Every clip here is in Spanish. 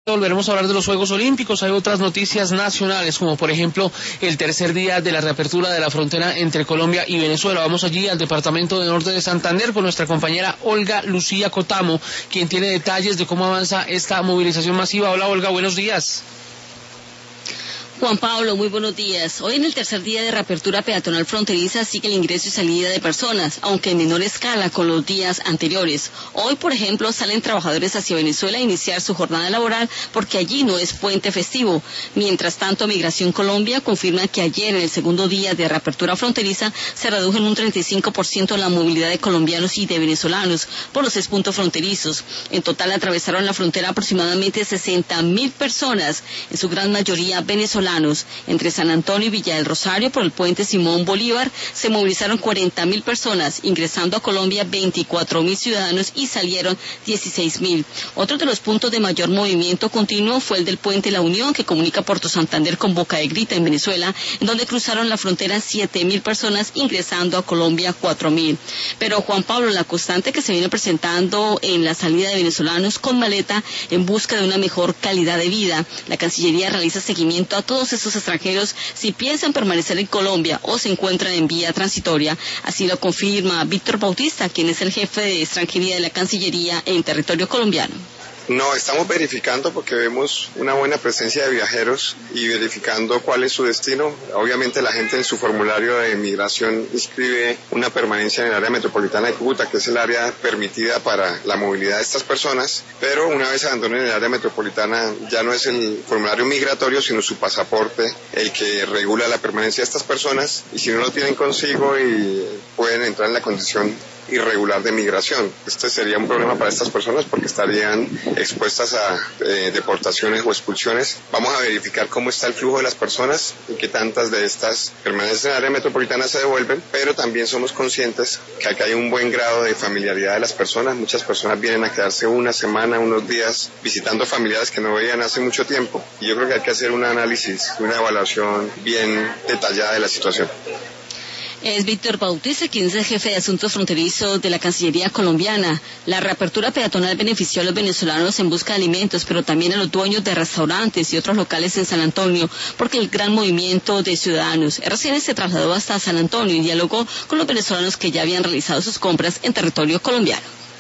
Volveremos a hablar de los Juegos Olímpicos. Hay otras noticias nacionales, como por ejemplo el tercer día de la reapertura de la frontera entre Colombia y Venezuela. Vamos allí al departamento de Norte de Santander con nuestra compañera Olga Lucía Cotamo, quien tiene detalles de cómo avanza esta movilización masiva. Hola Olga, buenos días. Juan Pablo, muy buenos días. Hoy en el tercer día de reapertura peatonal fronteriza sigue el ingreso y salida de personas, aunque en menor escala con los días anteriores. Hoy, por ejemplo, salen trabajadores hacia Venezuela a iniciar su jornada laboral porque allí no es puente festivo. Mientras tanto, Migración Colombia confirma que ayer, en el segundo día de reapertura fronteriza, se redujo en un 35% la movilidad de colombianos y de venezolanos por los 6 puntos fronterizos. En total atravesaron la frontera aproximadamente 60.000 personas, en su gran mayoría venezolanos. Entre San Antonio y Villa del Rosario, por el puente Simón Bolívar, se movilizaron 40.000 personas, ingresando a Colombia 24.000 ciudadanos y salieron 16.000. Otro de los puntos de mayor movimiento continuo fue el del puente La Unión, que comunica Puerto Santander con Boca de Grita en Venezuela, en donde cruzaron la frontera 7.000 personas, ingresando a Colombia 4.000. Pero Juan Pablo, la constante que se viene presentando en la salida de venezolanos con maleta en busca de una mejor calidad de vida. La Cancillería realiza seguimiento a todos esos extranjeros si piensan permanecer en Colombia o se encuentran en vía transitoria. Así lo confirma Víctor Bautista, quien es el jefe de extranjería de la Cancillería en territorio colombiano. No, estamos verificando porque vemos una buena presencia de viajeros y verificando cuál es su destino. Obviamente la gente en su formulario de migración inscribe una permanencia en el área metropolitana de Cúcuta, que es el área permitida para la movilidad de estas personas, pero una vez abandonen el área metropolitana ya no es el formulario migratorio, sino su pasaporte el que regula la permanencia de estas personas, y si no lo tienen consigo y pueden entrar en la condición irregular de migración. Este sería un problema para estas personas porque estarían expuestas a deportaciones o expulsiones. Vamos a verificar cómo está el flujo de las personas y qué tantas de estas permanecen en el área metropolitana se devuelven, pero también somos conscientes que acá hay un buen grado de familiaridad de las personas. Muchas personas vienen a quedarse una semana, unos días visitando familiares que no veían hace mucho tiempo, y yo creo que hay que hacer un análisis, una evaluación bien detallada de la situación. Es Víctor Bautista, quien es el jefe de asuntos fronterizos de la Cancillería colombiana. La reapertura peatonal benefició a los venezolanos en busca de alimentos, pero también a los dueños de restaurantes y otros locales en San Antonio, porque el gran movimiento de ciudadanos. RCN se trasladó hasta San Antonio y dialogó con los venezolanos que ya habían realizado sus compras en territorio colombiano.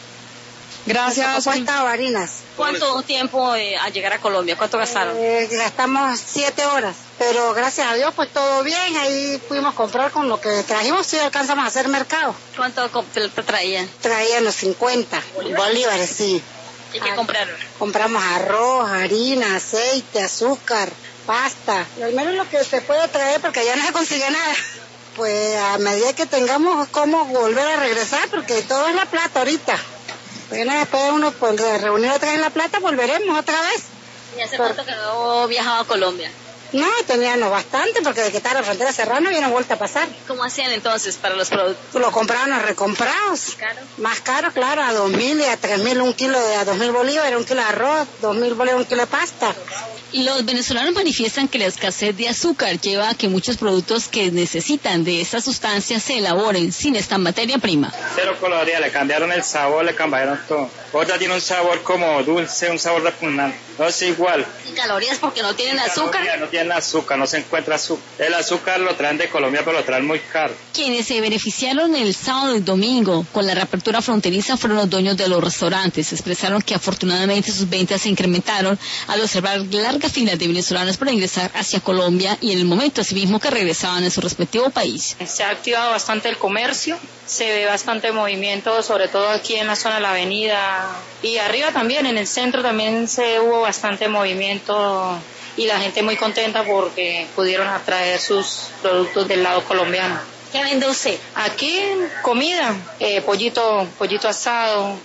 Gracias. ¿Cómo está, Barinas? ¿Cuánto tiempo a llegar a Colombia? ¿Cuánto gastaron? Gastamos 7 horas, pero gracias a Dios pues todo bien. Ahí pudimos comprar con lo que trajimos, sí alcanzamos a hacer mercado. ¿Cuánto traían? Traían los 50 bolívares, sí. ¿Y qué compraron? Compramos arroz, harina, aceite, azúcar, pasta. Lo menos lo que se puede traer porque ya no se consigue nada. Pues a medida que tengamos cómo volver a regresar, porque todo es la plata ahorita. Bueno, después uno pues, reunir otra vez la plata, volveremos otra vez. ¿Y hace cuánto que no viajaba a Colombia? No, teníamos bastante, porque desde que estaba la frontera cerrada no habían vuelto a pasar. ¿Cómo hacían entonces para los productos? Lo compraban recomprados. ¿Caro? Más caro, claro, a 2.000 y a 3.000 un kilo, a 2.000 bolívares, un kilo de arroz, 2.000 bolívares, un kilo de pasta. Los venezolanos manifiestan que la escasez de azúcar lleva a que muchos productos que necesitan de esta sustancia se elaboren sin esta materia prima. Cero coloría, le cambiaron el sabor, le cambiaron todo. Otra tiene un sabor como dulce, un sabor repugnante. No es igual. ¿Y calorías porque no tienen azúcar? No tienen azúcar, no se encuentra azúcar. El azúcar lo traen de Colombia, pero lo traen muy caro. Quienes se beneficiaron el sábado y domingo con la reapertura fronteriza fueron los dueños de los restaurantes. Expresaron que afortunadamente sus ventas se incrementaron al observar largas filas de venezolanos para ingresar hacia Colombia y en el momento asimismo que regresaban a su respectivo país. Se ha activado bastante el comercio, se ve bastante movimiento, sobre todo aquí en la zona de la avenida y arriba también, en el centro también se hubo bastante movimiento y la gente muy contenta porque pudieron atraer sus productos del lado colombiano. ¿Qué vende usted? Aquí comida, pollito asado,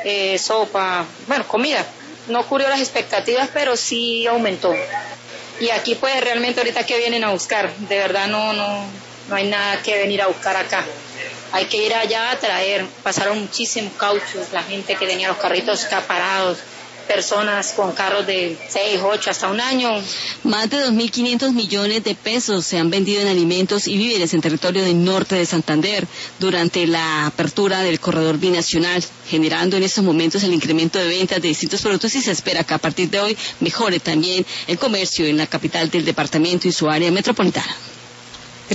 sopa, bueno, comida. No cubrió las expectativas, pero sí aumentó. Y aquí pues realmente ahorita que vienen a buscar, de verdad no hay nada que venir a buscar acá. Hay que ir allá a traer, pasaron muchísimos cauchos, la gente que tenía los carritos acá parados, personas con carros de 6, 8, hasta un año. Más de 2.500 millones de pesos se han vendido en alimentos y víveres en territorio del norte de Santander durante la apertura del corredor binacional, generando en estos momentos el incremento de ventas de distintos productos, y se espera que a partir de hoy mejore también el comercio en la capital del departamento y su área metropolitana.